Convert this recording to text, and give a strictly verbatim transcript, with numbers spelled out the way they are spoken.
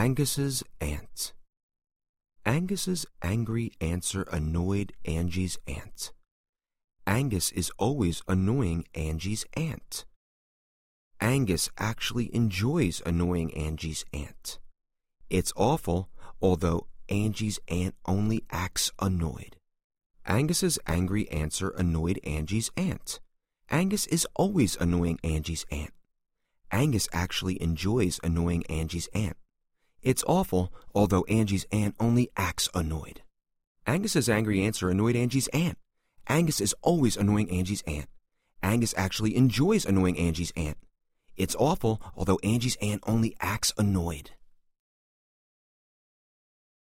Angus's aunt. Angus's angry answer annoyed Angie's aunt. Angus is always annoying Angie's aunt. Angus actually enjoys annoying Angie's aunt. It's awful, although Angie's aunt only acts annoyed. Angus's angry answer annoyed Angie's aunt. Angus is always annoying Angie's aunt. Angus actually enjoys annoying Angie's aunt. It's awful, although Angie's aunt only acts annoyed. Angus's angry answer annoyed Angie's aunt. Angus is always annoying Angie's aunt. Angus actually enjoys annoying Angie's aunt. It's awful, although Angie's aunt only acts annoyed.